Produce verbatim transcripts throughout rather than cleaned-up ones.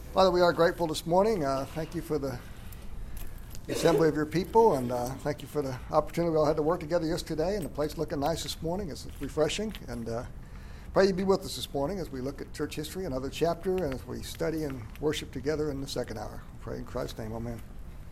Father, we are grateful this morning. Uh, thank you for the assembly of your people, and uh, thank you for the opportunity we all had to work together yesterday, and the place looking nice this morning. It's refreshing, and uh, pray you be with us this morning as we look at church history, another chapter, and as we study and worship together in the second hour. Pray in Christ's name, amen.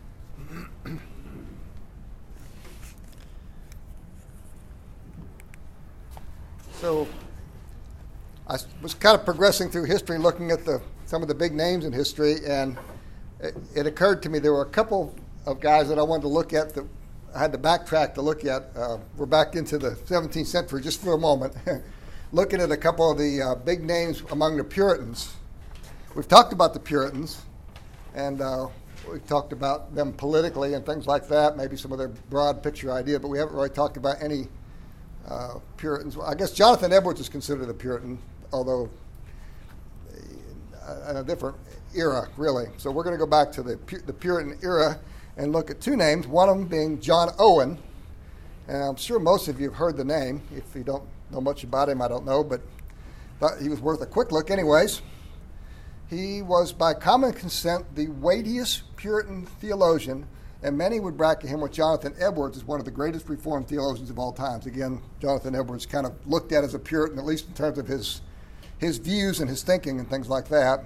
So I was kind of progressing through history, looking at the some of the big names in history, and it, it occurred to me there were a couple of guys that I wanted to look at that I had to backtrack to look at. Uh, we're back into the seventeenth century just for a moment, looking at a couple of the uh, big names among the Puritans. We've talked about the Puritans, and uh, we've talked about them politically and things like that, maybe some of their broad picture idea, but we haven't really talked about any uh, Puritans. I guess Jonathan Edwards is considered a Puritan, although in a different era, really. So we're going to go back to the the Puritan era and look at two names, one of them being John Owen. And I'm sure most of you have heard the name. If you don't know much about him, I don't know, but thought he was worth a quick look anyways. He was, by common consent, the weightiest Puritan theologian, and many would bracket him with Jonathan Edwards as one of the greatest Reformed theologians of all times. Again, Jonathan Edwards kind of looked at as a Puritan, at least in terms of his his views and his thinking and things like that.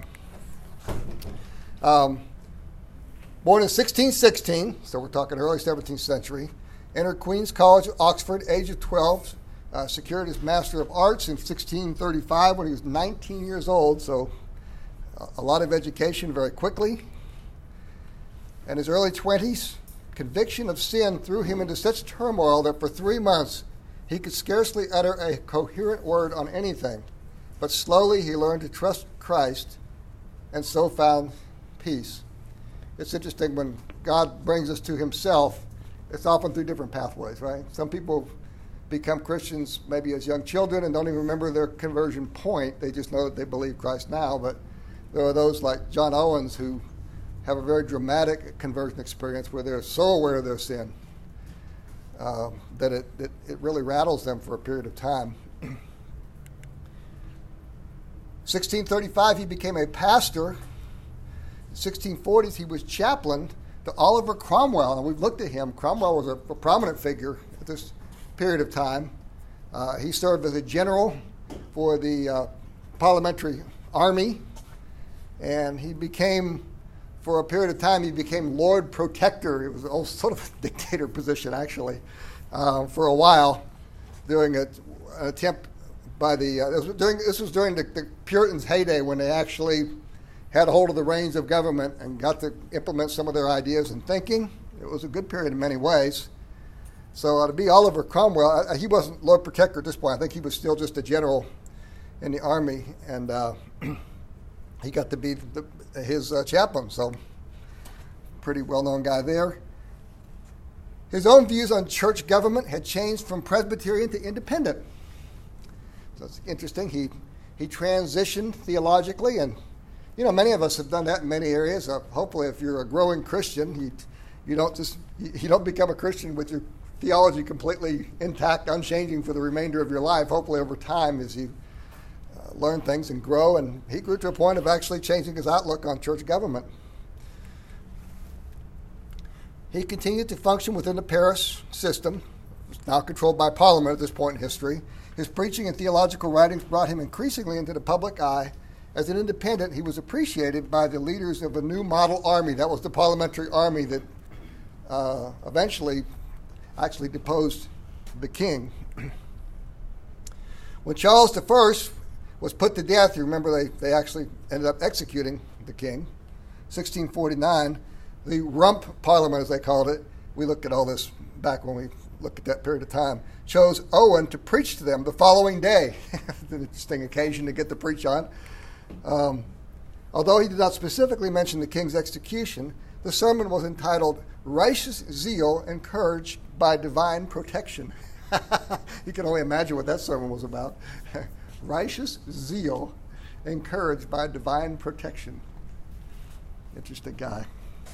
Um, born in sixteen sixteen, so we're talking early seventeenth century, entered Queen's College, Oxford, age of twelve, uh, secured his Master of Arts in sixteen thirty-five when he was nineteen years old, so a lot of education very quickly. In his early twenties, conviction of sin threw him into such turmoil that for three months he could scarcely utter a coherent word on anything. But slowly he learned to trust Christ and so found peace. It's interesting when God brings us to himself, it's often through different pathways, right? Some people become Christians maybe as young children and don't even remember their conversion point. They just know that they believe Christ now. But there are those like John Owens who have a very dramatic conversion experience where they're so aware of their sin uh, that it, it, it really rattles them for a period of time. sixteen thirty-five, he became a pastor. In sixteen forties, he was chaplain to Oliver Cromwell, and we've looked at him. Cromwell was a, a prominent figure at this period of time. Uh, he served as a general for the uh, parliamentary army, and he became, for a period of time, he became Lord Protector. It was a, sort of a dictator position, actually, uh, for a while, during a, an attempt by the, uh, this was during, this was during the, the Puritans' heyday when they actually had a hold of the reins of government and got to implement some of their ideas and thinking. It was a good period in many ways. So uh, to be Oliver Cromwell, uh, he wasn't Lord Protector at this point. I think he was still just a general in the army, and uh, he got to be the, his uh, chaplain, so pretty well-known guy there. His own views on church government had changed from Presbyterian to independent. So it's interesting. He he transitioned theologically, and you know many of us have done that in many areas. Uh, hopefully, if you're a growing Christian, you you don't just you, you don't become a Christian with your theology completely intact, unchanging for the remainder of your life. Hopefully, over time, as you uh, learn things and grow, and he grew to a point of actually changing his outlook on church government. He continued to function within the parish system, now controlled by Parliament at this point in history. His preaching and theological writings brought him increasingly into the public eye. As an independent, he was appreciated by the leaders of a new model army. That was the parliamentary army that uh, eventually actually deposed the king. When Charles the First was put to death, you remember they, they actually ended up executing the king, sixteen forty-nine, the Rump Parliament, as they called it, we looked at all this back when we looked at that period of time, chose Owen to preach to them the following day. An interesting occasion to get to preach on. Um, although he did not specifically mention the king's execution, the sermon was entitled, Righteous Zeal Encouraged by Divine Protection. You can only imagine what that sermon was about. Righteous zeal encouraged by divine protection. Interesting guy.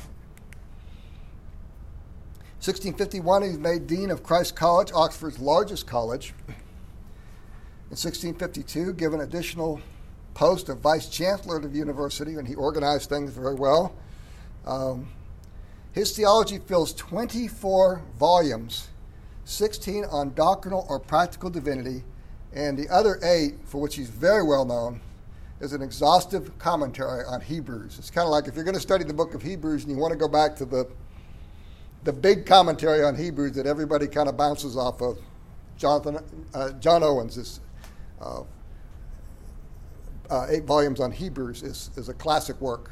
sixteen fifty-one, he was made Dean of Christ College, Oxford's largest college. In sixteen fifty-two, given additional post of vice chancellor of the university, and he organized things very well. Um, his theology fills twenty-four volumes, sixteen on doctrinal or practical divinity, and the other eight, for which he's very well known, is an exhaustive commentary on Hebrews. It's kind of like if you're going to study the book of Hebrews and you want to go back to the the big commentary on Hebrews that everybody kind of bounces off of, Jonathan, uh, John Owens' uh, uh, eight volumes on Hebrews is, is a classic work.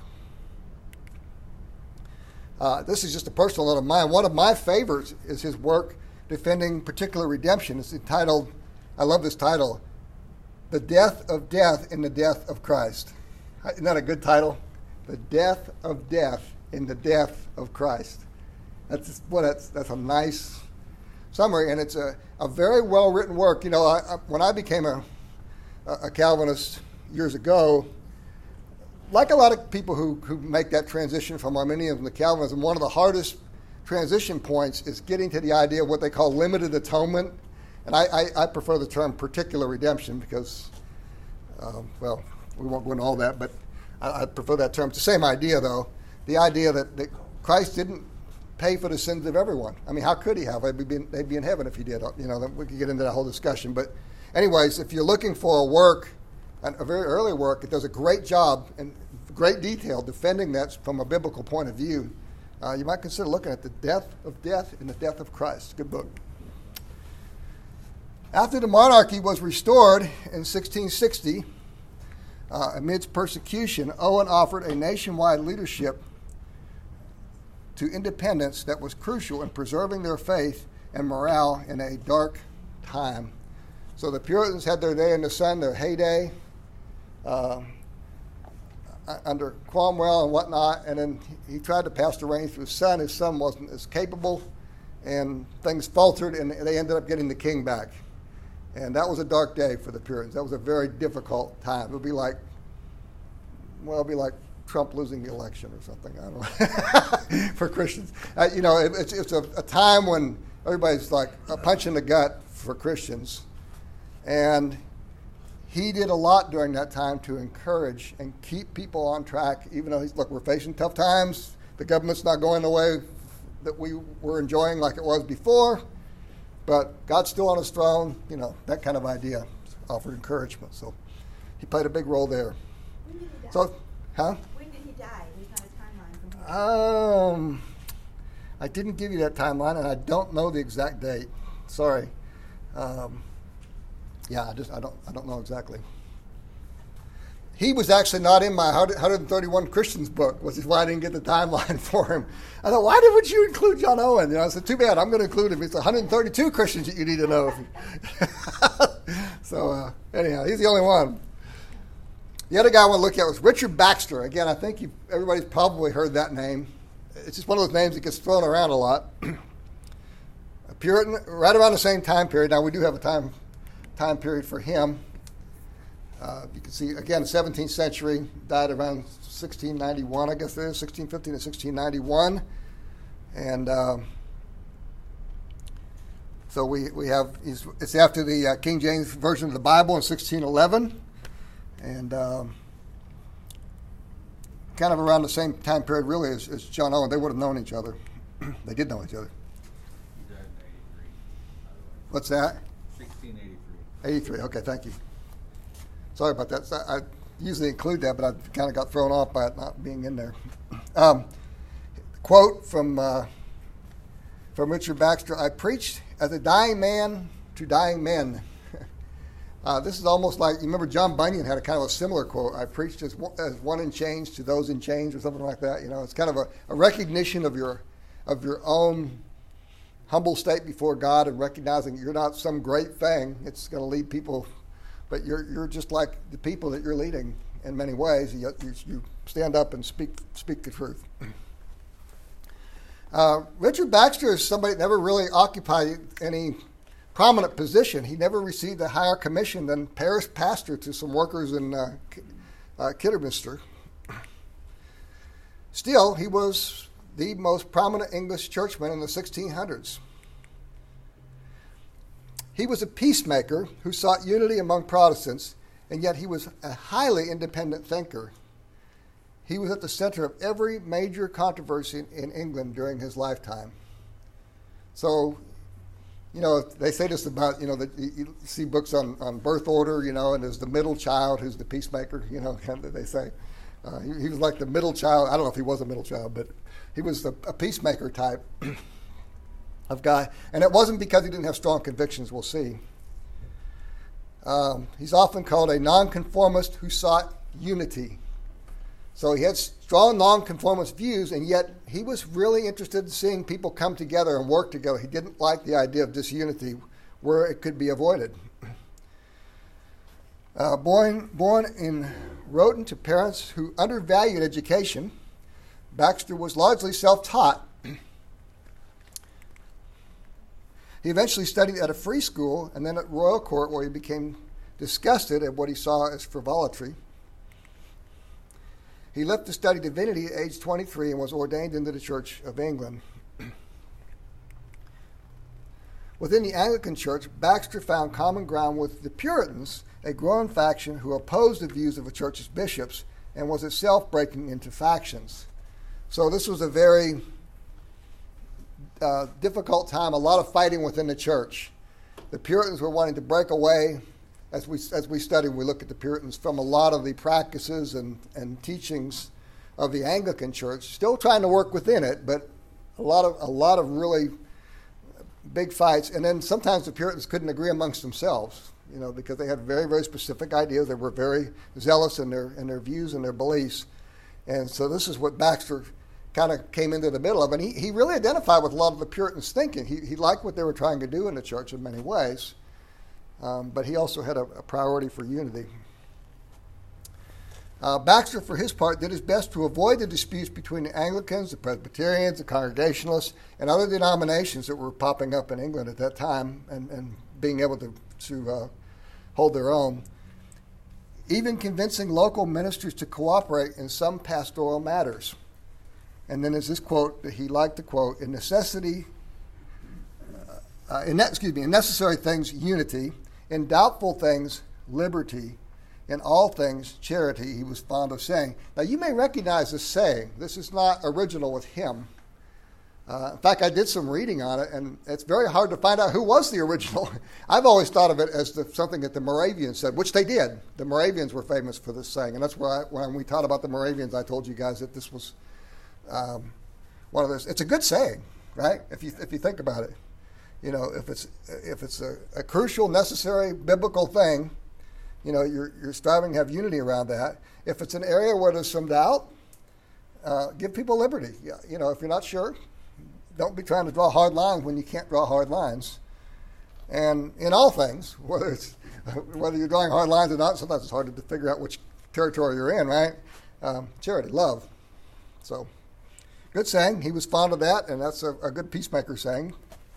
Uh, this is just a personal note of mine. One of my favorites is his work defending particular redemption. It's entitled, I love this title, The Death of Death in the Death of Christ. Isn't that a good title? The Death of Death in the Death of Christ. That's what well, that's that's a nice summary, and it's a, a very well written work. You know, I, I, when I became a a Calvinist years ago, like a lot of people who, who make that transition from Arminianism to Calvinism, one of the hardest transition points is getting to the idea of what they call limited atonement. And I, I, I prefer the term particular redemption because, um, well, we won't go into all that, but I, I prefer that term. It's the same idea, though. The idea that, that Christ didn't pay for the sins of everyone. I mean, how could he have? They'd be, they'd be in heaven if he did. You know, we could get into that whole discussion. But anyways, if you're looking for a work, a very early work, it does a great job in great detail defending that from a biblical point of view. Uh, you might consider looking at The Death of Death in the Death of Christ. Good book. After the monarchy was restored in sixteen sixty, uh, amidst persecution, Owen offered a nationwide leadership to independents that was crucial in preserving their faith and morale in a dark time. So the Puritans had their day in the sun, their heyday, uh, under Cromwell and whatnot, and then he tried to pass the reins to his son. His son wasn't as capable, and things faltered, and they ended up getting the king back. And that was a dark day for the Puritans. That was a very difficult time. It would be like, well, it would be like Trump losing the election or something, I don't know, for Christians. Uh, you know, it, it's, it's a, a time when everybody's like a punch in the gut for Christians. And he did a lot during that time to encourage and keep people on track, even though he's, look, we're facing tough times. The government's not going the way that we were enjoying like it was before, but God's still on his throne, you know, that kind of idea offered encouragement. So he played a big role there. When did he die? So, huh? When did he die? There's not a timeline from here. Um, I didn't give you that timeline, and I don't know the exact date. Sorry. Um, yeah, I just I don't I don't know exactly. He was actually not in my one hundred thirty-one Christians book, which is why I didn't get the timeline for him. I thought, why would you include John Owen? You know, I said, too bad, I'm going to include him. It's one hundred thirty-two Christians that you need to know. So uh, anyhow, he's the only one. The other guy I want to look at was Richard Baxter. Again, I think you everybody's probably heard that name. It's just one of those names that gets thrown around a lot. A Puritan, right around the same time period. Now, we do have a time time period for him. Uh, you can see, again, seventeenth century, died around sixteen ninety-one, I guess it is, sixteen fifteen to sixteen ninety-one. And uh, so we, we have, it's after the uh, King James Version of the Bible in sixteen eleven. And um, kind of around the same time period, really, as, as John Owen. They would have known each other. They did know each other. He died in eighty-three, by the way. What's that? sixteen eighty-three. eighty-three, okay, thank you. Sorry about that. I usually include that, but I kind of got thrown off by it not being in there. Um, quote from uh, from Richard Baxter: "I preached as a dying man to dying men." uh, this is almost like, you remember John Bunyan had a kind of a similar quote: "I preached as one, as one in chains to those in chains," or something like that. You know, it's kind of a, a recognition of your of your own humble state before God, and recognizing you're not some great thing. It's going to lead people. But you're you're just like the people that you're leading in many ways. You, you, you stand up and speak speak the truth. Uh, Richard Baxter is somebody that never really occupied any prominent position. He never received a higher commission than parish pastor to some workers in uh, uh, Kidderminster. Still, he was the most prominent English churchman in the sixteen hundreds. He was a peacemaker who sought unity among Protestants and yet he was a highly independent thinker. He was at the center of every major controversy in England during his lifetime. So, you know, they say this about, you know, that you see books on, on birth order, you know, and there's the middle child who's the peacemaker, you know, kind of they say. Uh, he, he was like the middle child. I don't know if he was a middle child, but he was the, a peacemaker type of guy. And it wasn't because he didn't have strong convictions, we'll see. Um, he's often called a nonconformist who sought unity. So he had strong nonconformist views, and yet he was really interested in seeing people come together and work together. He didn't like the idea of disunity where it could be avoided. Uh, born, born in Rowton to parents who undervalued education, Baxter was largely self-taught. He eventually studied at a free school and then at Royal Court, where he became disgusted at what he saw as frivolity. He left to study divinity at age twenty-three and was ordained into the Church of England. Within the Anglican Church, Baxter found common ground with the Puritans, a growing faction who opposed the views of the church's bishops and was itself breaking into factions. So this was a very uh, difficult time, a lot of fighting within the church. The Puritans were wanting to break away. As we as we study, we look at the Puritans from a lot of the practices and, and teachings of the Anglican Church, still trying to work within it, but a lot of a lot of really big fights. And then sometimes the Puritans couldn't agree amongst themselves, you know, because they had very, very specific ideas. They were very zealous in their in their views and their beliefs. And so this is what Baxter kind of came into the middle of. And he, he really identified with a lot of the Puritans' thinking. He, he liked what they were trying to do in the church in many ways. Um, but he also had a, a priority for unity. Uh, Baxter, for his part, did his best to avoid the disputes between the Anglicans, the Presbyterians, the Congregationalists, and other denominations that were popping up in England at that time and, and being able to, to uh, hold their own, even convincing local ministers to cooperate in some pastoral matters. And then there's this quote that he liked to quote, in necessity, uh, in, excuse me, in necessary things, unity, in doubtful things, liberty, in all things, charity, he was fond of saying. Now, you may recognize this saying. This is not original with him. Uh, in fact, I did some reading on it, and it's very hard to find out who was the original. I've always thought of it as the, something that the Moravians said, which they did. The Moravians were famous for this saying, and that's why when we taught about the Moravians, I told you guys that this was um, one of those. It's a good saying, right? If you if you think about it. You know, if it's if it's a, a crucial, necessary, biblical thing, you know, you're you're striving to have unity around that. If it's an area where there's some doubt, uh, give people liberty. Yeah, you know, if you're not sure, don't be trying to draw hard lines when you can't draw hard lines. And in all things, whether it's whether you're drawing hard lines or not, sometimes it's hard to figure out which territory you're in, right? Um, charity, love. So, good saying. He was fond of that, and that's a, a good peacemaker saying.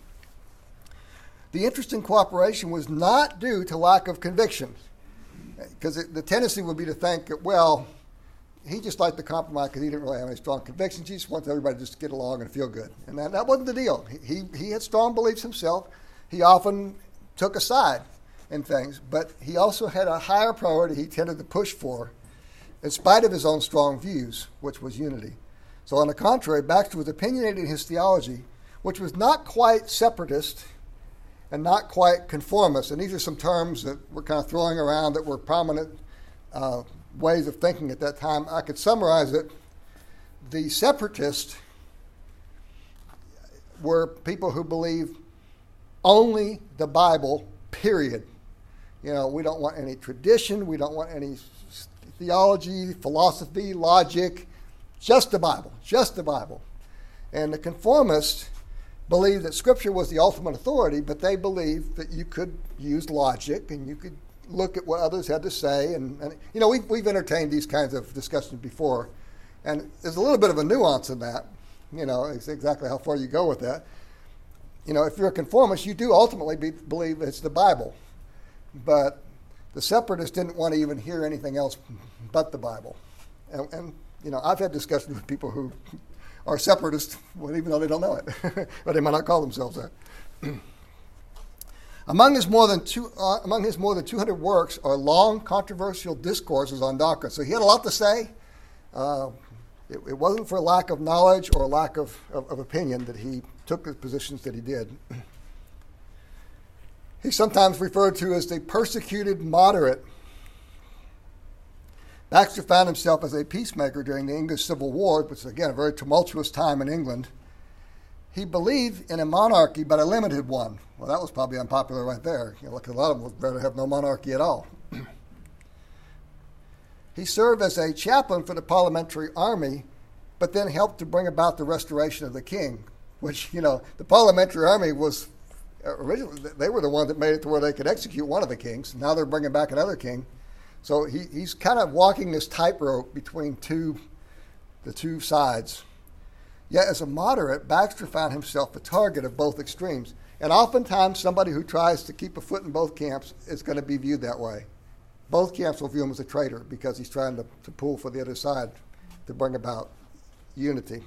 The interest in cooperation was not due to lack of conviction, because the tendency would be to think that, well, he just liked to compromise because he didn't really have any strong convictions. He just wanted everybody just to get along and feel good. And that, that wasn't the deal. He, he had strong beliefs himself. He often took a side in things, but he also had a higher priority he tended to push for, in spite of his own strong views, which was unity. So on the contrary, Baxter was opinionated in his theology, which was not quite separatist and not quite conformist. And these are some terms that we're kind of throwing around that were prominent uh, ways of thinking at that time. I could summarize it. The separatists were people who believed only the Bible, period. You know, we don't want any tradition. We don't want any theology, philosophy, logic. Just the Bible, just the Bible. And the conformists believed that Scripture was the ultimate authority, but they believed that you could use logic and you could look at what others had to say. And, and you know, we've, we've entertained these kinds of discussions before. And there's a little bit of a nuance in that. You know, it's exactly how far you go with that. You know, if you're a conformist, you do ultimately be, believe it's the Bible. But the separatists didn't want to even hear anything else but the Bible. And, and you know, I've had discussions with people who are separatists, well, even though they don't know it, but they might not call themselves that. Among his more than two, uh, among his more than two hundred works are long, controversial discourses on doctrine. So he had a lot to say. Uh, it, it wasn't for lack of knowledge or lack of, of, of opinion that he took the positions that he did. He's sometimes referred to as the persecuted moderate. Baxter found himself as a peacemaker during the English Civil War, which is, again, a very tumultuous time in England. He believed in a monarchy, but a limited one. Well, that was probably unpopular right there. You know, like a lot of them would rather have no monarchy at all. He served as a chaplain for the parliamentary army, but then helped to bring about the restoration of the king, which, you know, the parliamentary army was originally, they were the ones that made it to where they could execute one of the kings. Now they're bringing back another king. So he, he's kind of walking this tightrope between two, the two sides. Yet as a moderate, Baxter found himself a target of both extremes. And oftentimes somebody who tries to keep a foot in both camps is going to be viewed that way. Both camps will view him as a traitor because he's trying to, to pull for the other side to bring about unity.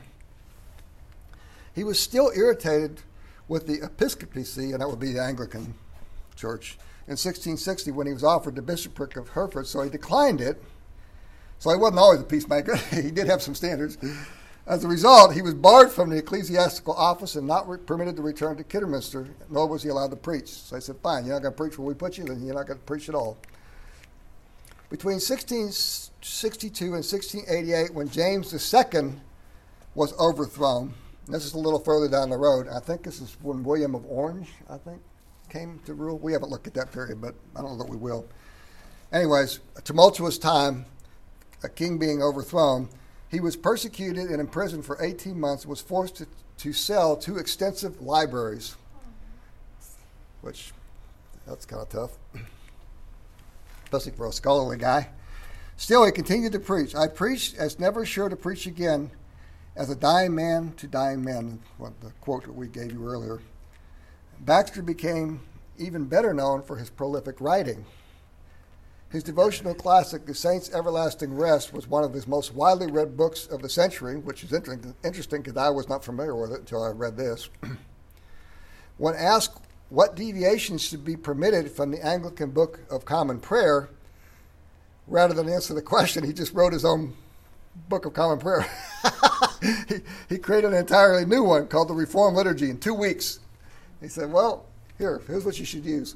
He was still irritated with the episcopacy, and that would be the Anglican Church, in sixteen sixty when he was offered the bishopric of Hereford, so he declined it. So he wasn't always a peacemaker. He did have some standards. As a result, he was barred from the ecclesiastical office and not re- permitted to return to Kidderminster, nor was he allowed to preach. So they said, fine, you're not going to preach where we put you, then you're not going to preach at all. Between sixteen sixty-two and sixteen eighty-eight, when James the Second was overthrown, and this is a little further down the road, I think this is when William of Orange, I think, came to rule. We haven't looked at that period, but I don't know that we will. Anyways, a tumultuous time, a king being overthrown. He was persecuted and imprisoned for eighteen months and was forced to, to sell two extensive libraries, which, that's kind of tough, especially for a scholarly guy. Still, he continued to preach. I preached as never sure to preach again, as a dying man to dying men, what the quote that we gave you earlier. Baxter became even better known for his prolific writing. His devotional classic, The Saints' Everlasting Rest, was one of his most widely read books of the century, which is interesting because I was not familiar with it until I read this. When asked what deviations should be permitted from the Anglican Book of Common Prayer, rather than answer the question, he just wrote his own Book of Common Prayer. he, he created an entirely new one called the Reformed Liturgy in two weeks. He said, well, here, here's what you should use.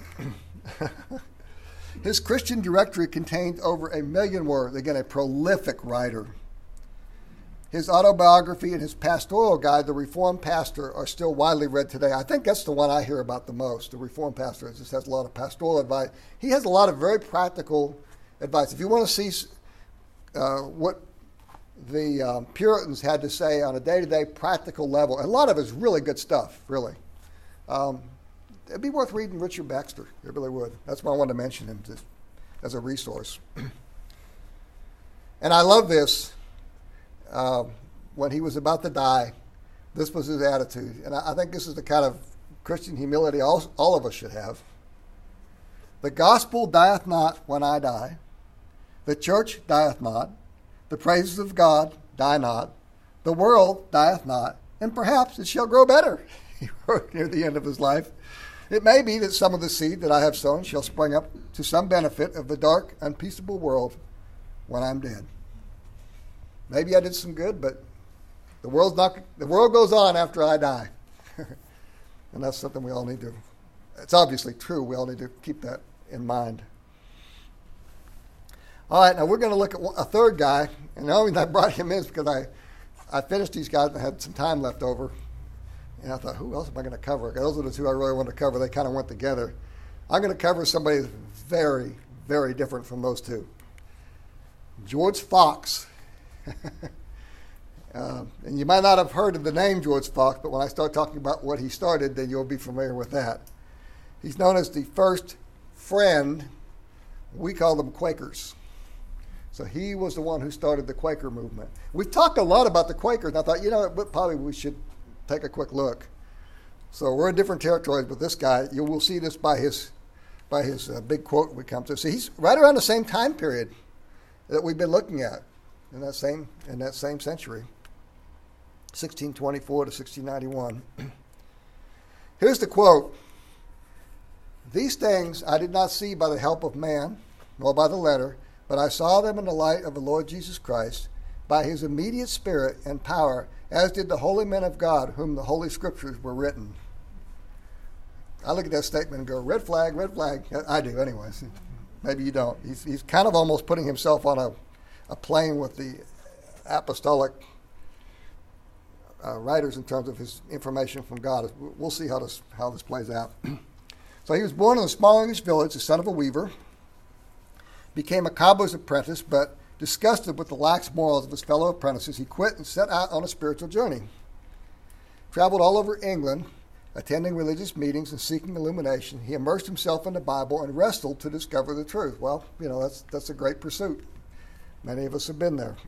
His Christian directory contained over a million words. Again, a prolific writer. His autobiography and his pastoral guide, The Reformed Pastor, are still widely read today. I think that's the one I hear about the most, The Reformed Pastor. It just has a lot of pastoral advice. He has a lot of very practical advice. If you want to see uh, what the um, Puritans had to say on a day-to-day practical level, and a lot of it is really good stuff, really. Um, it'd be worth reading Richard Baxter. It really would. That's why I wanted to mention him to, as a resource. And I love this. Uh, when he was about to die, this was his attitude. And I, I think this is the kind of Christian humility all, all of us should have. The gospel dieth not when I die. The church dieth not. The praises of God die not. The world dieth not. And perhaps it shall grow better. He wrote near the end of his life. It may be that some of the seed that I have sown shall spring up to some benefit of the dark, unpeaceable world when I'm dead. Maybe I did some good, but the world's not. The world goes on after I die, and that's something we all need to. It's obviously true. We all need to keep that in mind. All right, now we're going to look at a third guy, and the only reason I brought him in is because I, I finished these guys and I had some time left over. And I thought, who else am I going to cover? Those are the two I really wanted to cover. They kind of went together. I'm going to cover somebody that's very, very different from those two. George Fox. uh, and you might not have heard of the name George Fox, but when I start talking about what he started, then you'll be familiar with that. He's known as the first friend. We call them Quakers. So he was the one who started the Quaker movement. We've talked a lot about the Quakers, and I thought, you know, probably we should take a quick look. So we're in different territories, but this guy, you will see this by his by his uh, big quote we come to. So he's right around the same time period that we've been looking at in that same in that same century, sixteen twenty-four to sixteen ninety-one. Here's the quote. These things I did not see by the help of man, nor by the letter, but I saw them in the light of the Lord Jesus Christ, by his immediate spirit and power, as did the holy men of God, whom the Holy Scriptures were written. I look at that statement and go, red flag, red flag. I do, anyways. Maybe you don't. He's, he's kind of almost putting himself on a, a plane with the apostolic uh, writers in terms of his information from God. We'll see how this, how this plays out. So he was born in a small English village, the son of a weaver, became a cobbler's apprentice, but disgusted with the lax morals of his fellow apprentices, he quit and set out on a spiritual journey. Traveled all over England, attending religious meetings and seeking illumination. He immersed himself in the Bible and wrestled to discover the truth. Well, you know, that's that's a great pursuit. Many of us have been there.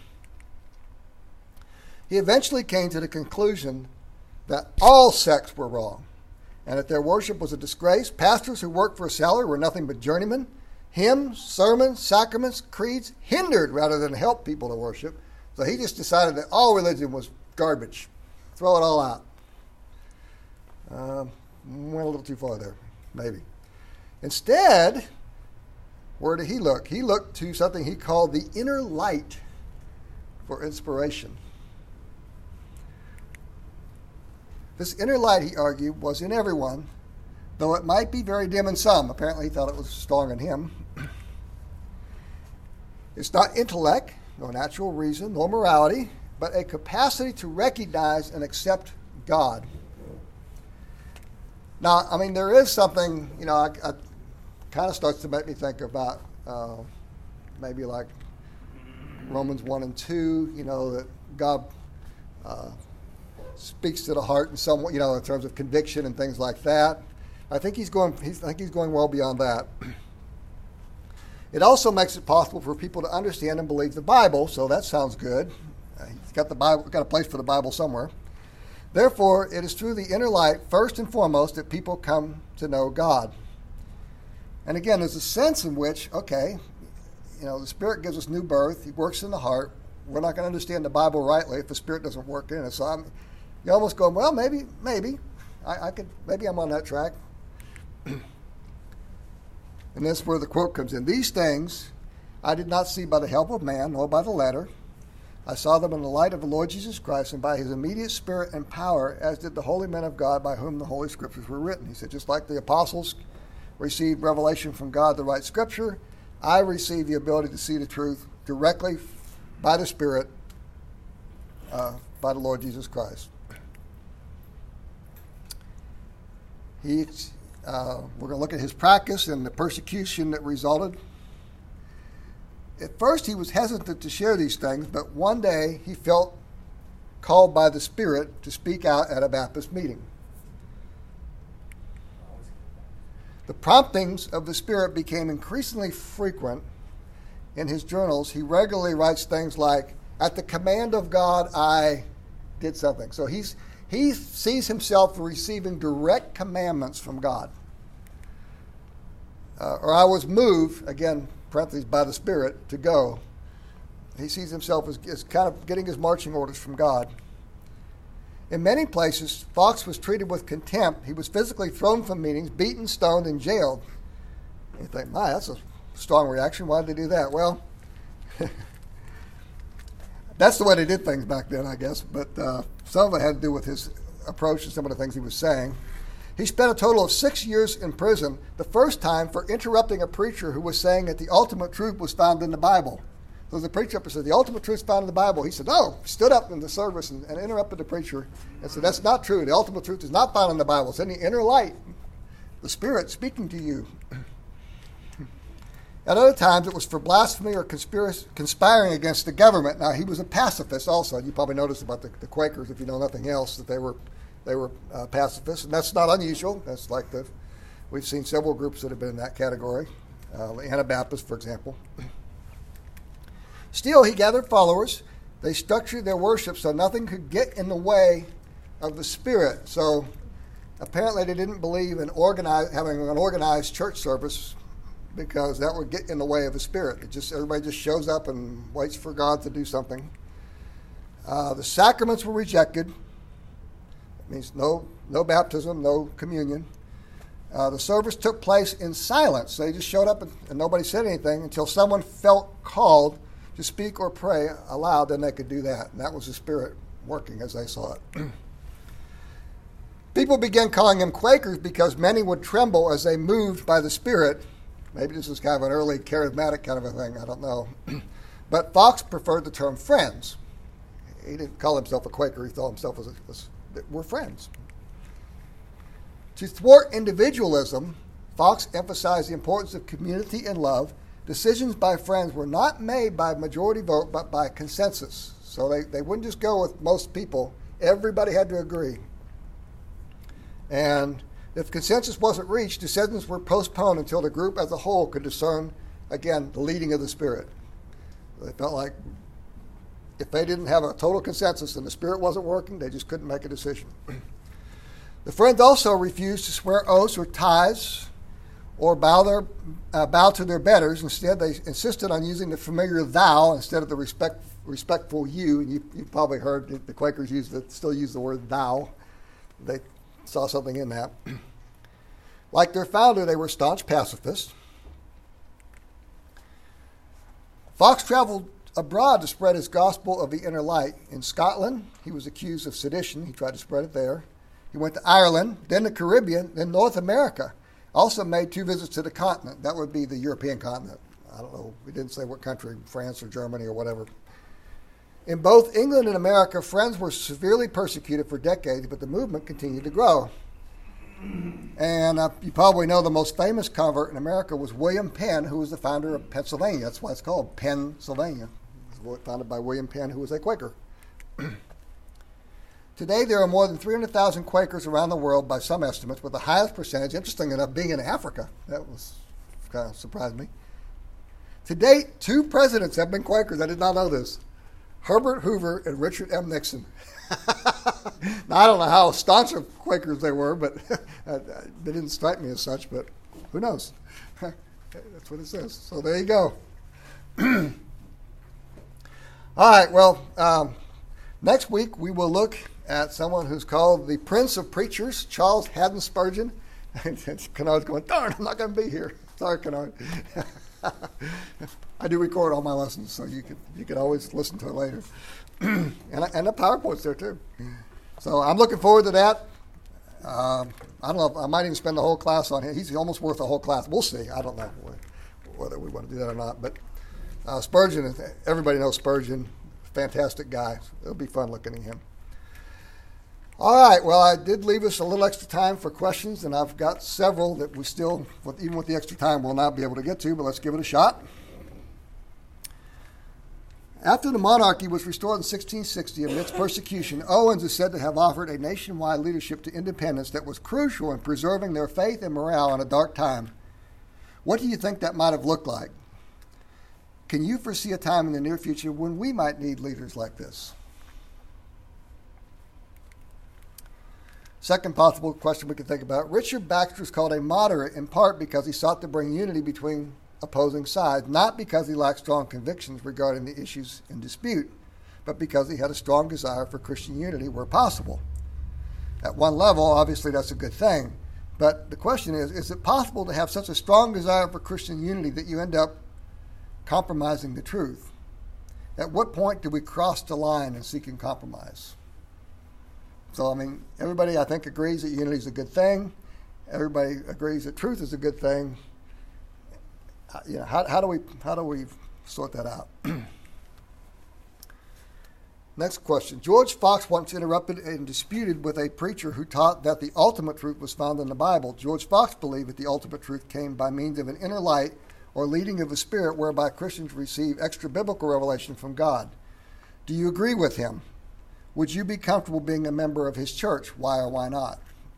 He eventually came to the conclusion that all sects were wrong and that their worship was a disgrace. Pastors who worked for a salary were nothing but journeymen. Hymns, sermons, sacraments, creeds hindered rather than helped people to worship. So he just decided that all religion was garbage. Throw it all out. Um, went a little too far there, maybe. Instead, where did he look? He looked to something he called the inner light for inspiration. This inner light, he argued, was in everyone, though it might be very dim in some. Apparently he thought it was strong in him. It's not intellect, nor natural reason, nor morality, but a capacity to recognize and accept God. Now, I mean, there is something, you know, I, I kind of starts to make me think about uh, maybe like Romans one and two, you know, that God uh, speaks to the heart in some, you know, in terms of conviction and things like that. I think he's going. He's, I think he's going well beyond that. It also makes it possible for people to understand and believe the Bible. So that sounds good. Uh, he's got the Bible. Got a place for the Bible somewhere. Therefore, it is through the inner light, first and foremost, that people come to know God. And again, there's a sense in which, okay, you know, the Spirit gives us new birth. He works in the heart. We're not going to understand the Bible rightly if the Spirit doesn't work in us. So I'm, you almost go, well, maybe, maybe, I, I could, maybe I'm on that track. And that's where the quote comes in. These things I did not see by the help of man, nor by the letter. I saw them in the light of the Lord Jesus Christ and by his immediate spirit and power, as did the holy men of God by whom the Holy Scriptures were written. He said, just like the apostles received revelation from God to write Scripture, I received the ability to see the truth directly by the Spirit, uh, by the Lord Jesus Christ. He... Uh, we're going to look at his practice and the persecution that resulted. At first, he was hesitant to share these things, but one day he felt called by the Spirit to speak out at a Baptist meeting. The promptings of the Spirit became increasingly frequent in his journals. He regularly writes things like, at the command of God, I did something. So he's He sees himself receiving direct commandments from God. Uh, or I was moved, again, parentheses, by the Spirit, to go. He sees himself as, as kind of getting his marching orders from God. In many places, Fox was treated with contempt. He was physically thrown from meetings, beaten, stoned, and jailed. You think, my, that's a strong reaction. Why did they do that? Well, that's the way they did things back then, I guess. But uh, some of it had to do with his approach to some of the things he was saying. He spent a total of six years in prison, the first time for interrupting a preacher who was saying that the ultimate truth was found in the Bible. So the preacher said, the ultimate truth is found in the Bible. He said, no, stood up in the service and, and interrupted the preacher and said, that's not true. The ultimate truth is not found in the Bible. It's in the inner light, the Spirit speaking to you. At other times, it was for blasphemy or conspiracy, conspiring against the government. Now, he was a pacifist also. You probably noticed about the, the Quakers, if you know nothing else, that they were they were uh, pacifists. And that's not unusual. That's like the, we've seen several groups that have been in that category. Uh, the Anabaptists, for example. Still, he gathered followers. They structured their worship so nothing could get in the way of the Spirit. So apparently they didn't believe in organize, having an organized church service, because that would get in the way of the Spirit. It just everybody just shows up and waits for God to do something. Uh, the sacraments were rejected. It means no no baptism, no communion. Uh, the service took place in silence. They just showed up and, and nobody said anything until someone felt called to speak or pray aloud. Then they could do that. And that was the Spirit working as they saw it. People began calling them Quakers because many would tremble as they moved by the Spirit. Maybe this is kind of an early charismatic kind of a thing. I don't know. But Fox preferred the term friends. He didn't call himself a Quaker. He thought himself as, a, as we're friends. To thwart individualism, Fox emphasized the importance of community and love. Decisions by friends were not made by majority vote, but by consensus. So they, they wouldn't just go with most people. Everybody had to agree. And if consensus wasn't reached, decisions were postponed until the group as a whole could discern, again, the leading of the Spirit. They felt like if they didn't have a total consensus and the Spirit wasn't working, they just couldn't make a decision. The Friends also refused to swear oaths or tithes or bow, their, uh, bow to their betters. Instead, they insisted on using the familiar thou instead of the respect, respectful you. And you, you've probably heard the Quakers use the, still use the word thou. They saw something in that. Like their founder, they were staunch pacifists. Fox traveled abroad to spread his gospel of the inner light. In Scotland, he was accused of sedition. He tried to spread it there. He went to Ireland, then the Caribbean, then North America. Also made two visits to the continent. That would be the European continent. I don't know. We didn't say what country, France or Germany or whatever. In both England and America, Friends were severely persecuted for decades, but the movement continued to grow. And uh, you probably know the most famous convert in America was William Penn, who was the founder of Pennsylvania. That's why it's called Pennsylvania. It was founded by William Penn, who was a Quaker. Today, there are more than three hundred thousand Quakers around the world by some estimates, with the highest percentage, interesting enough, being in Africa. That was kind of surprised me. To date, two presidents have been Quakers. I did not know this. Herbert Hoover and Richard M. Nixon. Now, I don't know how staunch of Quakers they were, but they didn't strike me as such, but who knows? That's what it says. So there you go. All right, well, um, next week we will look at someone who's called the Prince of Preachers, Charles Haddon Spurgeon. And Kennard's going, darn, I'm not going to be here. Sorry, Kennard. I do record all my lessons, so you can you can always listen to it later. and, and the PowerPoint's there, too. So I'm looking forward to that. Um, I don't know if I might even spend the whole class on him. He's almost worth a whole class. We'll see. I don't know whether we want to do that or not. But uh, Spurgeon, everybody knows Spurgeon. Fantastic guy. It'll be fun looking at him. All right. Well, I did leave us a little extra time for questions, and I've got several that we still, even with the extra time, will not be able to get to, but let's give it a shot. After the monarchy was restored in sixteen sixty amidst persecution, Owens is said to have offered a nationwide leadership to independents that was crucial in preserving their faith and morale in a dark time. What do you think that might have looked like? Can you foresee a time in the near future when we might need leaders like this? Second possible question we could think about. Richard Baxter is called a moderate in part because he sought to bring unity between opposing sides, not because he lacked strong convictions regarding the issues in dispute, but because he had a strong desire for Christian unity where possible. At one level, obviously that's a good thing, but the question is, is it possible to have such a strong desire for Christian unity that you end up compromising the truth? At what point do we cross the line in seeking compromise? So, I mean, everybody, I think, agrees that unity is a good thing. Everybody agrees that truth is a good thing. You know, how, how do we how do we sort that out? Next question. George Fox once interrupted and disputed with a preacher who taught that the ultimate truth was found in the Bible. George Fox believed that the ultimate truth came by means of an inner light or leading of the Spirit, whereby Christians receive extra biblical revelation from God. Do you agree with him? Would you be comfortable being a member of his church? Why or why not?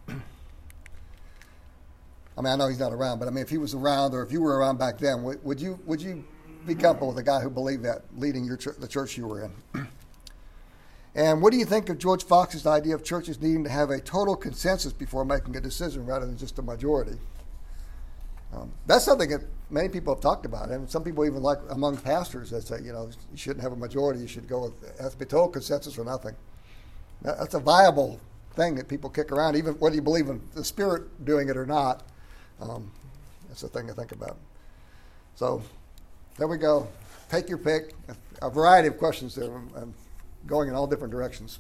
I mean, I know he's not around, but I mean, if he was around, or if you were around back then, would, would you would you be comfortable with a guy who believed that, leading your ch- the church you were in? And what do you think of George Fox's idea of churches needing to have a total consensus before making a decision rather than just a majority? Um, that's something that many people have talked about, and some people even like among pastors that say, you know, you shouldn't have a majority, you should go with, it has to be total consensus or nothing. That, that's a viable thing that people kick around, even whether you believe in the Spirit doing it or not. Um, that's the thing to think about. So there we go. Take your pick. A, a variety of questions there, um, going in all different directions.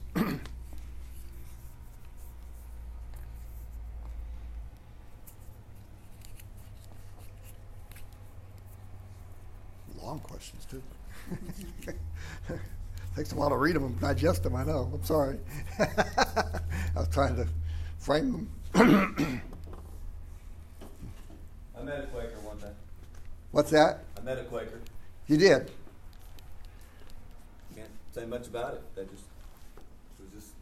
Long questions, too. Takes a while to read them and digest them, I know. I'm sorry. I was trying to frame them. I met a Quaker one time. What's that? I met a Quaker. You did? Can't say much about it. They just, it was just,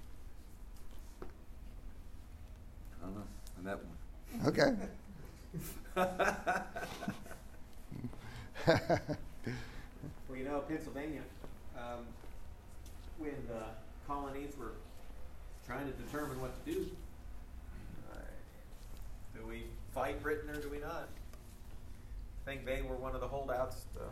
I don't know. I met one. Okay. Well, you know, Pennsylvania, um, when the colonies were trying to determine what to do, uh, do we fight Britain or do we not? I think they were one of the holdouts. To,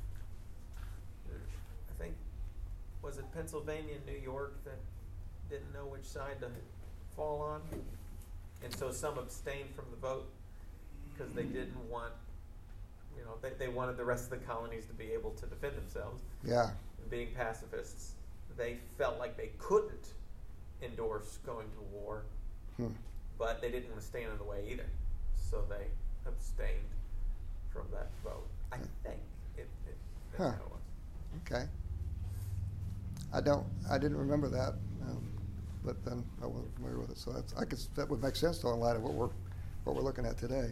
I think, was it Pennsylvania and New York that didn't know which side to fall on? And so some abstained from the vote because they didn't want, you know, they, they wanted the rest of the colonies to be able to defend themselves. Yeah. Being pacifists, they felt like they couldn't endorse going to war, Hmm. but they didn't want to stand in the way either. So they abstained from that vote. I think it, it, that's Huh. how it was. Okay. I don't. I didn't remember that, um, but then I wasn't familiar with it. So that's. I guess that would make sense though, in light of what we're what we're looking at today.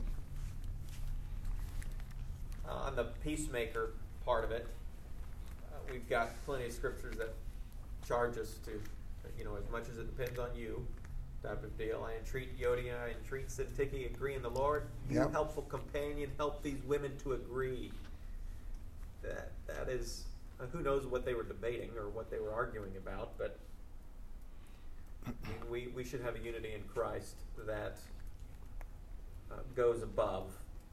Uh, on the peacemaker part of it, uh, we've got plenty of scriptures that charge us to, you know, as much as it depends on you, type of deal. I entreat Euodia, I entreat Syntyche, agree in the Lord. You, Yep. helpful companion, help these women to agree. That that is, uh, who knows what they were debating or what they were arguing about, but I mean, we we should have a unity in Christ that uh, goes above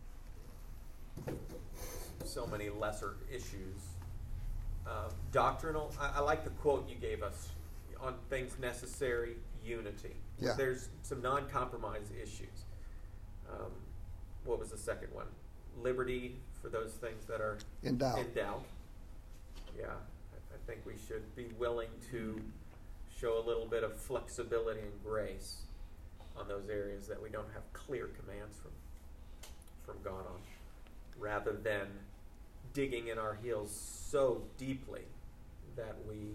so many lesser issues. Uh, doctrinal, I, I like the quote you gave us on things necessary, unity. Yeah. There's some non-compromise issues. Um, what was the second one? Liberty for those things that are In doubt. In doubt. Yeah, I, I think we should be willing to show a little bit of flexibility and grace on those areas that we don't have clear commands from from God on, rather than digging in our heels so deeply that we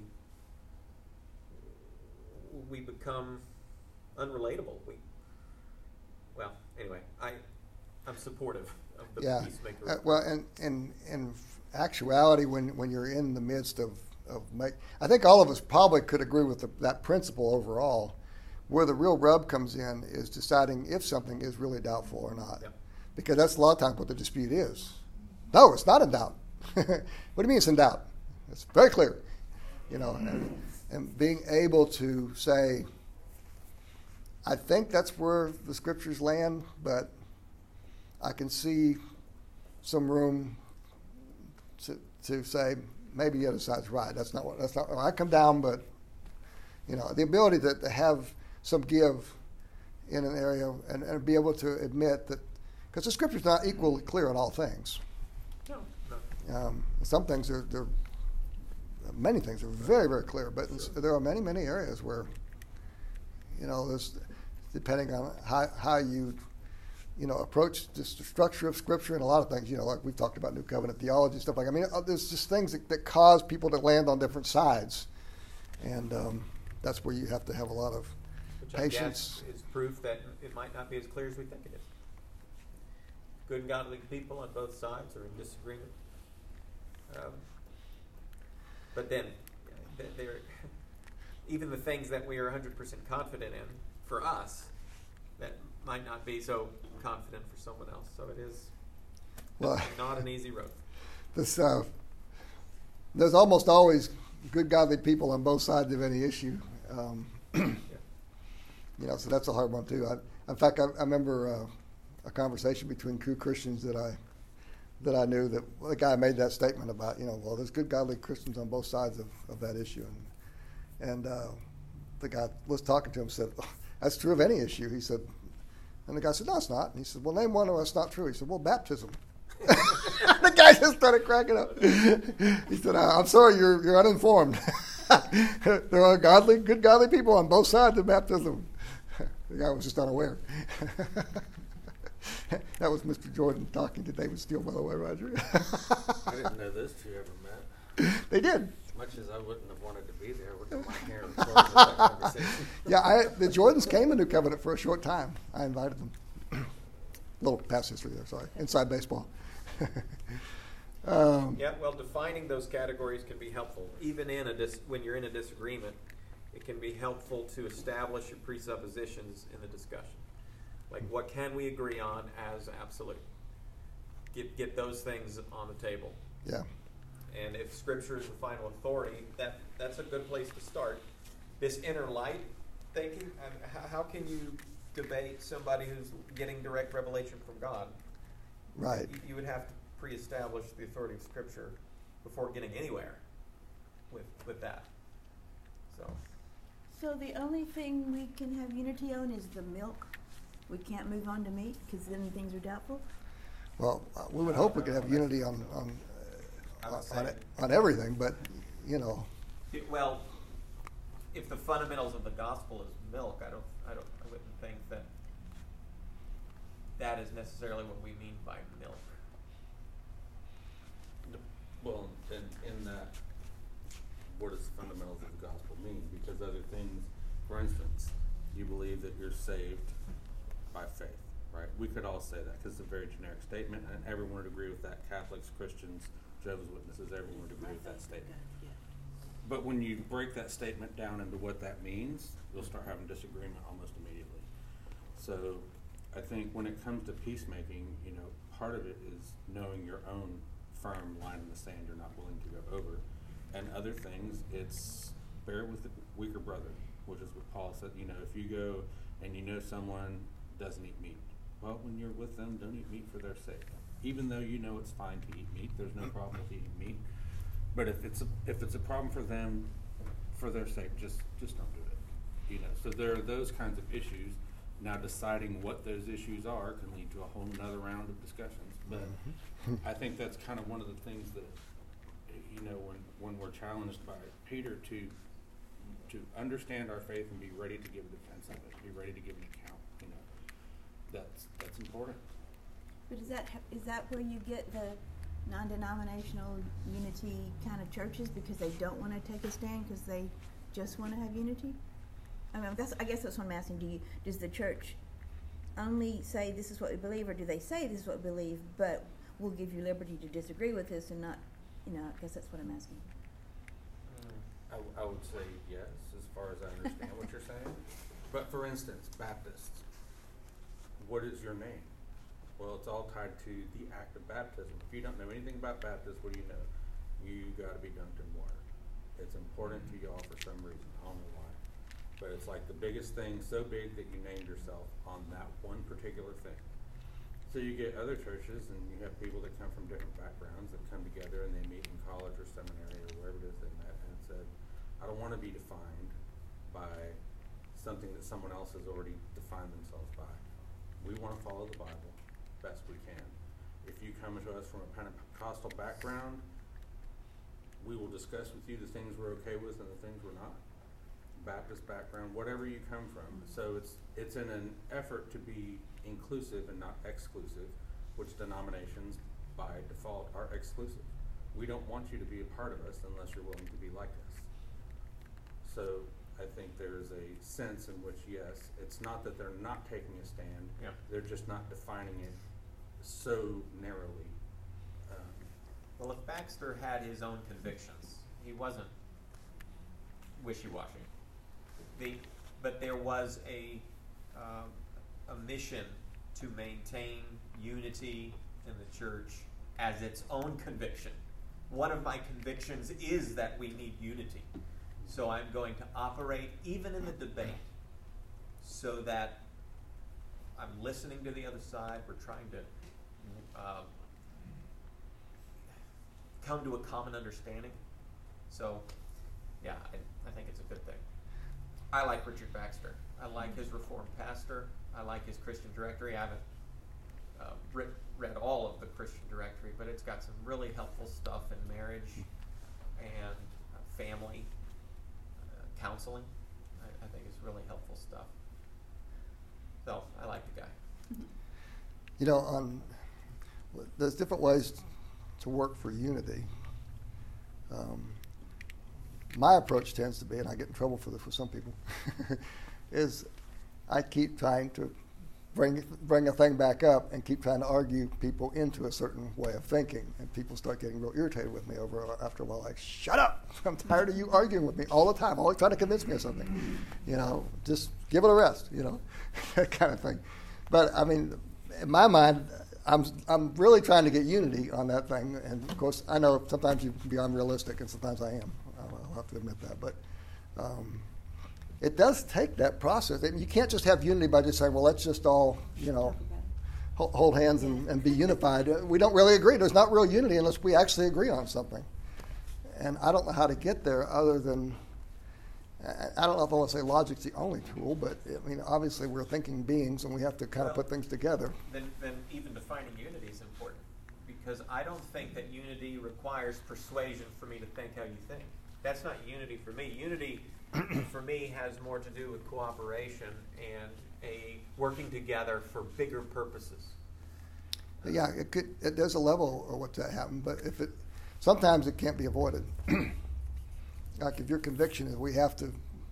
we become unrelatable. We well, anyway, I I'm supportive of the Yeah. peacemaker. Uh, well, and in in actuality, when when you're in the midst of of make, I think all of us probably could agree with the, that principle overall. Where the real rub comes in is deciding if something is really doubtful or not, Yep. because that's a lot of times what the dispute is. No, it's not in doubt. What do you mean it's in doubt? It's very clear, you know, and, and being able to say, I think that's where the scriptures land, but I can see some room to to say maybe the other side's right. That's not what. That's not. I come down, but you know, the ability to, to have some give in an area and, and be able to admit that, because the scripture's not equally clear on all things. No, no. Um, some things are, they're, many things are very, very clear, but Sure. there are many, many areas where, you know, there's, depending on how, how you, you know, approach just the structure of Scripture and a lot of things, you know, like we've talked about New Covenant theology, stuff like that. I mean, uh, there's just things that, that cause people to land on different sides. And um, that's where you have to have a lot of Which patience. I guess is proof that it might not be as clear as we think it is. Good and godly people on both sides are in disagreement. Um, but then, uh, there, even the things that we are one hundred percent confident in, for us, that might not be so confident for someone else. So it is Well, not an easy road. this, uh, there's almost always good, godly people on both sides of any issue. Um, Yeah. You know, so that's a hard one too. I, in fact, I, I remember uh, a conversation between two Christians that I that I knew that the guy made that statement about, you know, well, there's good, godly Christians on both sides of, of that issue, and and uh, the guy was talking to him said, oh, that's true of any issue. He said, And the guy said, no, it's not. And he said, well, name one of us not true. He said, well, baptism. The guy just started cracking up. He said, I'm sorry, you're, you're uninformed. There are godly, good godly people on both sides of baptism. The guy was just unaware. That was Mister Jordan talking to David Steele, by the way, Roger. I didn't know those two ever met. They did. As much as I wouldn't have wanted to be there, I wouldn't mind hearing that conversation. Yeah, I, the Jordans came to New Covenant for a short time. I invited them. Little past history there, sorry. Inside baseball. um, Yeah, well, defining those categories can be helpful. Even in a dis- when you're in a disagreement, it can be helpful to establish your presuppositions in the discussion. Like, what can we agree on as absolute? Get get those things on the table. yeah. And if Scripture is the final authority, that that's a good place to start. This inner light thinking, I mean, how, how can you debate somebody who's getting direct revelation from God? Right. You, you would have to pre-establish the authority of Scripture before getting anywhere with with that. So. So the only thing we can have unity on is the milk. We can't move on to meat because then things are doubtful. Well, uh, we would hope we could have unity on on I uh, would on, say- it, on everything, but you know, It- well, if the fundamentals of the gospel is milk, I don't, I don't, I wouldn't think that that is necessarily what we mean by milk. Well, in, in that, what does the fundamentals of the gospel mean? Because other things, for instance, you believe that you're saved by faith, right? We could all say that because it's a very generic statement, and everyone would agree with that. Catholics, Christians, Jehovah's Witnesses, everyone would agree with that statement. But when you break that statement down into what that means, you'll start having disagreement almost immediately. So I think when it comes to peacemaking, you know, part of it is knowing your own firm line in the sand you're not willing to go over. And other things, it's bear with the weaker brother, which is what Paul said. You know, if you go and you know someone doesn't eat meat, well, when you're with them, don't eat meat for their sake. Even though you know it's fine to eat meat, there's no problem with eating meat. But if it's a, if it's a problem for them, for their sake, just just don't do it. You know, so there are those kinds of issues. Now, deciding what those issues are can lead to a whole nother round of discussions. But I think that's kind of one of the things that, you know, when when we're challenged by Peter to to understand our faith and be ready to give a defense of it, be ready to give an account. You know, that's that's important. But is that is that where you get the non-denominational unity kind of churches because they don't want to take a stand because they just want to have unity? I mean, that's I guess that's what I'm asking. Do you does the church only say this is what we believe, or do they say this is what we believe, but we'll give you liberty to disagree with this and not, you know? I guess that's what I'm asking. I, w- I would say yes, as far as I understand what you're saying. But for instance, Baptists, what is your name? Well, it's all tied to the act of baptism. If you don't know anything about baptism, what do you know? You got to be dunked in water. It's important to y'all for some reason. I don't know why. But it's like the biggest thing, so big that you named yourself on that one particular thing. So you get other churches, and you have people that come from different backgrounds that come together and they meet in college or seminary or wherever it is they met, and said, I don't want to be defined by something that someone else has already defined themselves by. We want to follow the Bible best we can. If you come to us from a Pentecostal background, we will discuss with you the things we're okay with and the things we're not. Baptist background, whatever you come from. So it's it's in an effort to be inclusive and not exclusive, which denominations by default are exclusive. We don't want you to be a part of us unless you're willing to be like us. So I think there's a sense in which, yes, it's not that they're not taking a stand, Yeah. they're just not defining it so narrowly. Um, Well, if Baxter had his own convictions, he wasn't wishy-washy. The, but there was a um, a mission to maintain unity in the church as its own conviction. One of my convictions is that we need unity. So I'm going to operate even in the debate so that I'm listening to the other side. We're trying to uh, come to a common understanding. So, yeah, I, I think it's a good thing. I like Richard Baxter. I like his Reformed pastor. I like his Christian directory. I haven't uh, read, read all of the Christian directory, but it's got some really helpful stuff in marriage and uh, family uh, counseling. I, I think it's really helpful stuff. So I like the guy. You know, on there's different ways to work for unity. Um, my approach tends to be, and I get in trouble for this with some people, is I keep trying to bring bring a thing back up and keep trying to argue people into a certain way of thinking, and people start getting real irritated with me over after a while. Like, shut up! I'm tired of you arguing with me all the time, always trying to convince me of something. You know, just give it a rest. You know, that kind of thing. But I mean, in my mind, I'm I'm really trying to get unity on that thing, and of course, I know sometimes you can be unrealistic, and sometimes I am. I'll, I'll have to admit that, but. Um, It does take that process. I mean, you can't just have unity by just saying, well, let's just all, you know, hold, hold hands and, and be unified. We don't really agree. There's not real unity unless we actually agree on something. And I don't know how to get there other than, I don't know if I want to say logic's the only tool, but, I mean, obviously we're thinking beings and we have to kind well, of put things together. Then, then even defining unity is important, because I don't think that unity requires persuasion for me to think how you think. That's not unity for me. Unity for me has more to do with cooperation and a working together for bigger purposes. Yeah, it could. It, there's a level of what that happen, but if it, sometimes it can't be avoided. Like if your conviction is we have to,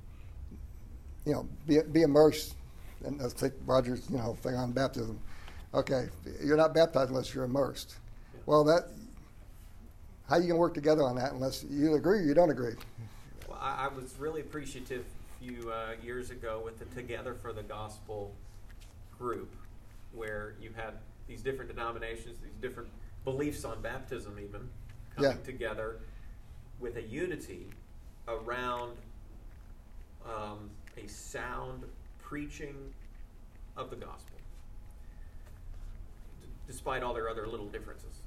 you know, be be immersed, and let's take Roger's, you know, thing on baptism. Okay, you're not baptized unless you're immersed. Yeah. Well, that how are you gonna work together on that unless you agree or you don't agree? Well, I, I was really appreciative a few uh, years ago with the Together for the Gospel group, where you had these different denominations, these different beliefs on baptism even, coming Yeah. together with a unity around um, a sound preaching of the gospel, d- despite all their other little differences.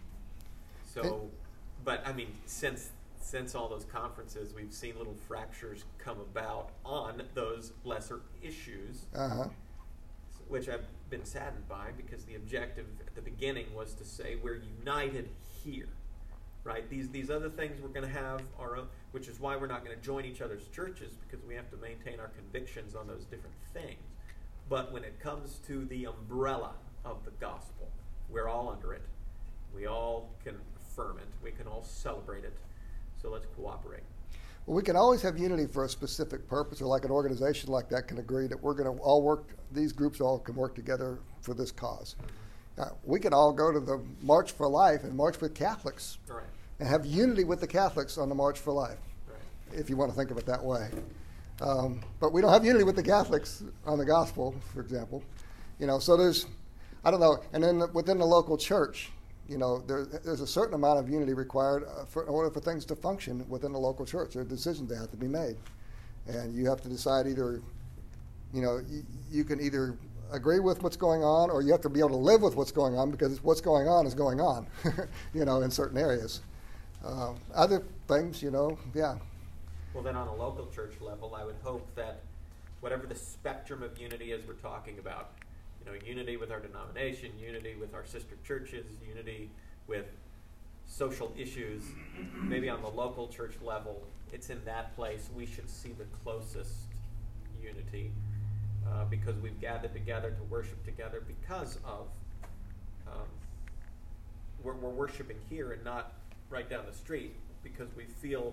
So, but I mean, since since all those conferences, we've seen little fractures come about on those lesser issues, Uh-huh. which I've been saddened by, because the objective at the beginning was to say we're united here, right? These these other things we're going to have our own, which is why we're not going to join each other's churches, because we have to maintain our convictions on those different things. But when it comes to the umbrella of the gospel, we're all under it. We all can affirm it. We can all celebrate it. So let's cooperate. Well, we can always have unity for a specific purpose, or like an organization like that can agree that we're going to all work, these groups all can work together for this cause. Uh, we can all go to the March for Life and march with Catholics All right. and have unity with the Catholics on the March for Life, Right. if you want to think of it that way. Um, but we don't have unity with the Catholics on the gospel, for example. You know, so there's, I don't know, and then within the local church, you know, there, there's a certain amount of unity required uh, for, in order for things to function within the local church. There are decisions that have to be made. And you have to decide either, you know, you, you can either agree with what's going on, or you have to be able to live with what's going on, because what's going on is going on, you know, in certain areas. Uh, other things, you know, yeah. Well, then on a local church level, I would hope that whatever the spectrum of unity is we're talking about, you know, unity with our denomination, unity with our sister churches, unity with social issues, maybe on the local church level, it's in that place we should see the closest unity, uh, because we've gathered together to worship together because of um, we're, we're worshiping here and not right down the street, because we feel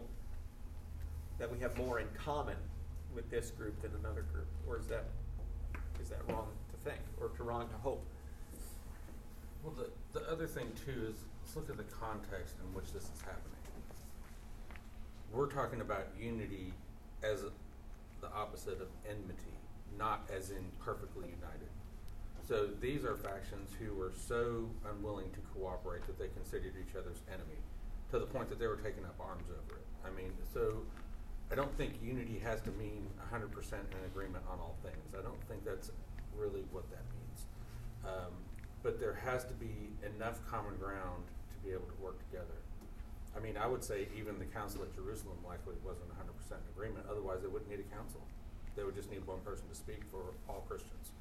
that we have more in common with this group than another group. Or is that is that wrong to think, or to wrong to hope? Well, the, the other thing too is, let's look at the context in which this is happening. We're talking about unity as a, the opposite of enmity, not as in perfectly united. So these are factions who were so unwilling to cooperate that they considered each other's enemy, to the point that they were taking up arms over it. I mean, so I don't think unity has to mean one hundred percent in agreement on all things. I don't think that's really what that means. Um, but there has to be enough common ground to be able to work together. I mean, I would say even the council at Jerusalem likely wasn't one hundred percent in agreement. Otherwise, they wouldn't need a council. They would just need one person to speak for all Christians.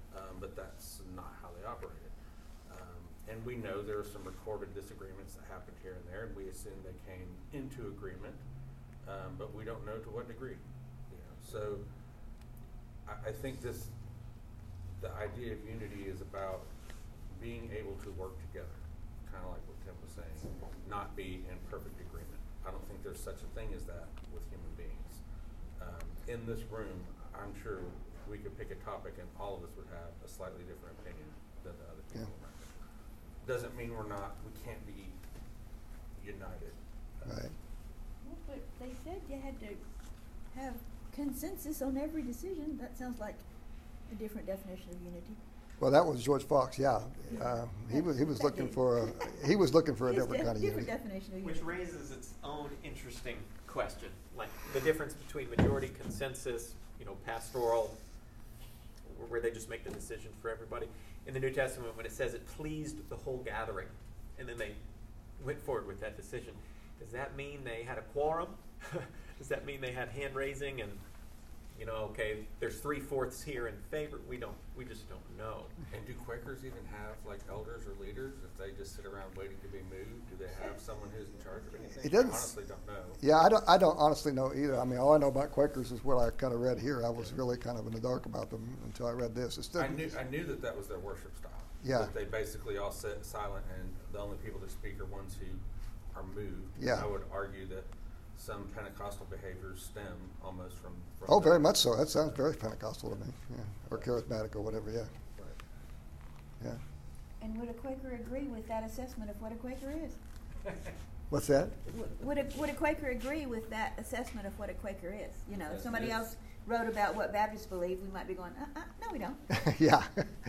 um, but that's not how they operated. Um, and we know there are some recorded disagreements that happened here and there, and we assume they came into agreement, um, but we don't know to what degree. You know, so I, I think this, the idea of unity is about being able to work together, kind of like what Tim was saying, not be in perfect agreement. I don't think there's such a thing as that with human beings. Um, in this room, I'm sure we could pick a topic and all of us would have a slightly different opinion than the other people. Yeah. Doesn't mean we're not, we can't be united. Right. Well, but they said you had to have consensus on every decision. That sounds like a different definition of unity. Well, that was George Fox. Yeah, uh, he was he was looking for a, he was looking for a His different de- kind of different unity. definition of Which unity. raises its own interesting question, like the difference between majority consensus, you know, pastoral, where they just make the decision for everybody. In the New Testament, when it says it pleased the whole gathering, and then they went forward with that decision, does that mean they had a quorum? Does that mean they had hand raising and, you know, okay, there's three fourths here in favor? We don't, we just don't know. And do Quakers even have like elders or leaders? If they just sit around waiting to be moved, do they have someone who's in charge of anything? It doesn't I s- honestly don't know. Yeah, I don't I don't honestly know either. I mean, all I know about Quakers is what I kind of read here. I was really kind of in the dark about them until I read this. It's still, I knew I knew that that was their worship style. Yeah. That they basically all sit silent, and the only people that speak are ones who are moved. Yeah. I would argue that some Pentecostal behaviors stem almost from. from oh, their- very much so. That sounds very Pentecostal to me. Yeah, or charismatic or whatever. Yeah, Right. yeah. And would a Quaker agree with that assessment of what a Quaker is? What's that? W- Would a, would a Quaker agree with that assessment of what a Quaker is? You know, if Yes, somebody it is. else wrote about what Baptists believe, we might be going, uh, uh, no, we don't. Yeah.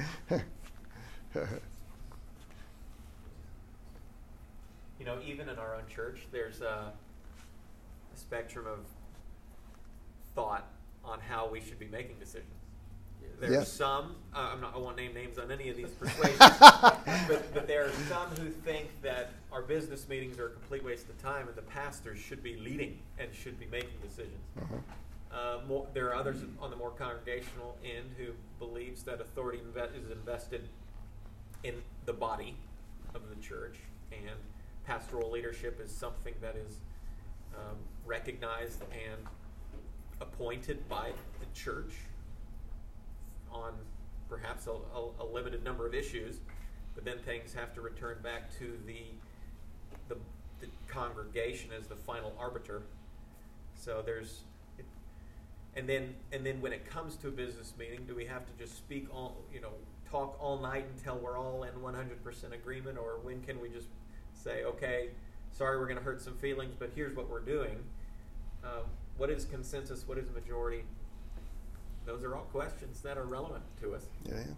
You know, even in our own church, there's a, a spectrum of thought on how we should be making decisions. There's Yes. some, uh, I'm not, I won't name names on any of these persuasions, but, but there are some who think that our business meetings are a complete waste of time and the pastors should be leading and should be making decisions. Uh-huh. Uh, more, there are others on the more congregational end who believes that authority inve- is invested in the body of the church, and pastoral leadership is something that is um, recognized and appointed by the church on perhaps a, a, a limited number of issues, but then things have to return back to the, the the congregation as the final arbiter. So there's, it, and then and then when it comes to a business meeting, do we have to just speak all, you know, talk all night until we're all in one hundred percent agreement, or when can we just say, okay, sorry, we're going to hurt some feelings, but here's what we're doing. Um, what is consensus? What is majority? Those are all questions that are relevant to us. Yeah, yeah.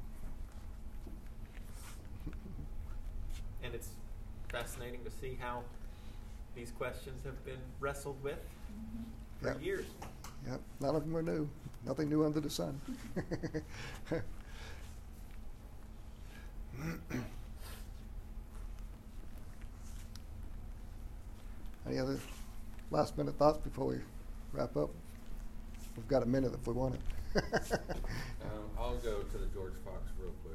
And it's fascinating to see how these questions have been wrestled with for Yep. years. Yep. None of them are new. Nothing new under the sun. Any other last minute thoughts before we wrap up? We've got a minute if we want it. Um, I'll go to the George Fox real quick.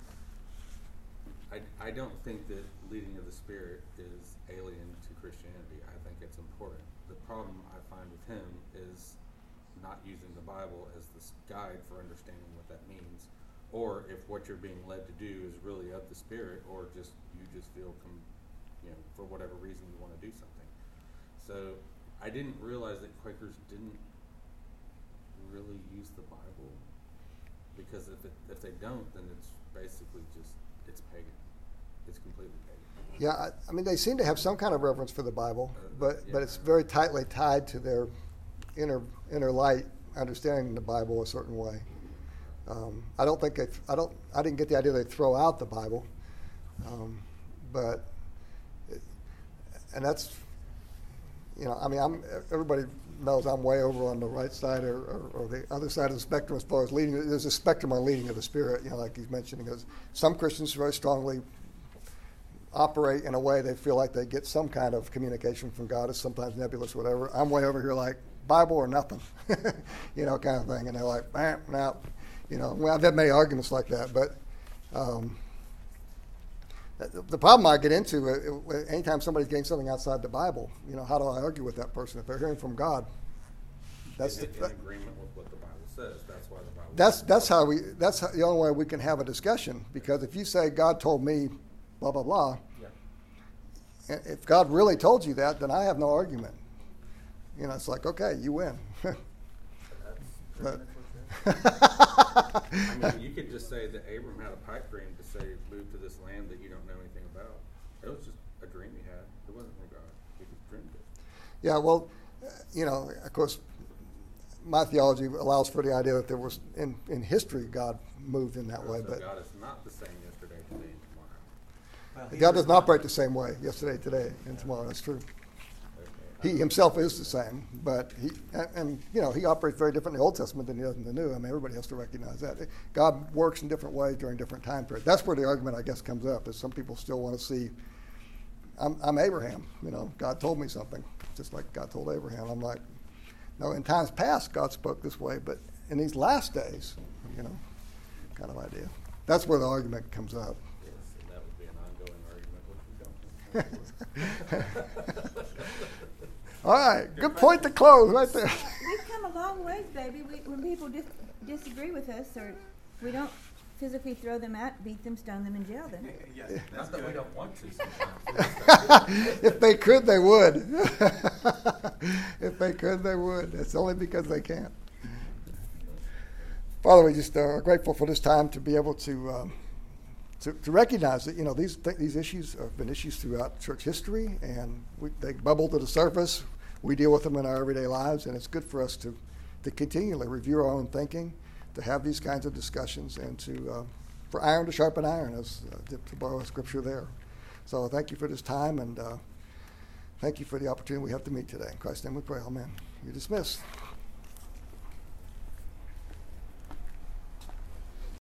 I, I don't think that leading of the Spirit is alien to Christianity. I think it's important. The problem I find with him is not using the Bible as this guide for understanding what that means, or if what you're being led to do is really of the Spirit, or just you just feel, com- you know, for whatever reason you want to do something. So I didn't realize that Quakers didn't really use the Bible, because if it, if they don't, then it's basically just, it's pagan. It's completely pagan. Yeah, I, I mean, they seem to have some kind of reverence for the Bible, Uh, but but yeah. it's very tightly tied to their inner inner light, understanding the Bible a certain way. Um, I don't think they. I don't. I didn't get the idea they throw out the Bible, um, but it, and that's, you know, I mean, I'm everybody knows I'm way over on the right side or, or, or the other side of the spectrum as far as leading. There's a spectrum on leading of the Spirit, you know, like he's mentioning. Because some Christians very strongly operate in a way they feel like they get some kind of communication from God. It's sometimes nebulous, whatever. I'm way over here like Bible or nothing, you know, kind of thing. And they're like, eh, no, You know, well, I've had many arguments like that, but um, the, the problem I get into, uh, uh, anytime somebody's getting something outside the Bible, you know, how do I argue with that person if they're hearing from God? That's in, the, in agreement with what the Bible says. That's why the Bible. that's that's how we that's how, the only way we can have a discussion. Because if you say God told me, blah blah blah, Yeah. and if God really told you that, then I have no argument. You know, it's like, okay, you win. That's But- pretty much what it is. I mean, you could just say that Abram had a pipe dream to say, move to this land that you don't know anything about. It was just a dream he had. It wasn't from God. He just dreamed it. Yeah, well, uh, you know, of course, my theology allows for the idea that there was, in, in history, God moved in that way, So but God is not the same yesterday, today, and tomorrow. Well, God doesn't operate the same way yesterday, today, and tomorrow. That's true. Okay. He himself is the same, but he, and, and, you know, he operates very different in the Old Testament than he does in the New. I mean, everybody has to recognize that. God works in different ways during different time periods. That's where the argument, I guess, comes up, is some people still want to see, I'm, I'm Abraham, you know, God told me something, just like God told Abraham. I'm like, no, in times past, God spoke this way, but in these last days, you know, kind of idea. That's where the argument comes up. Yes, and that would be an ongoing argument, which we don't. All right, good point to close right there. We've come a long ways, baby. We, when people dis- disagree with us, or we don't physically throw them out, beat them, stone them, and jail them. Yeah, not that we don't want to sometimes. If they could, they would. If they could, they would. It's only because they can't. Father, we just uh, are grateful for this time to be able to um, to, to recognize that, you know, these th- these issues have been issues throughout church history, and we, they bubble to the surface. We deal with them in our everyday lives, and it's good for us to to continually review our own thinking, to have these kinds of discussions, and to uh, for iron to sharpen iron, as uh, to, to borrow a scripture there. So thank you for this time, and uh, thank you for the opportunity we have to meet today. In Christ's name we pray, amen. You're dismissed.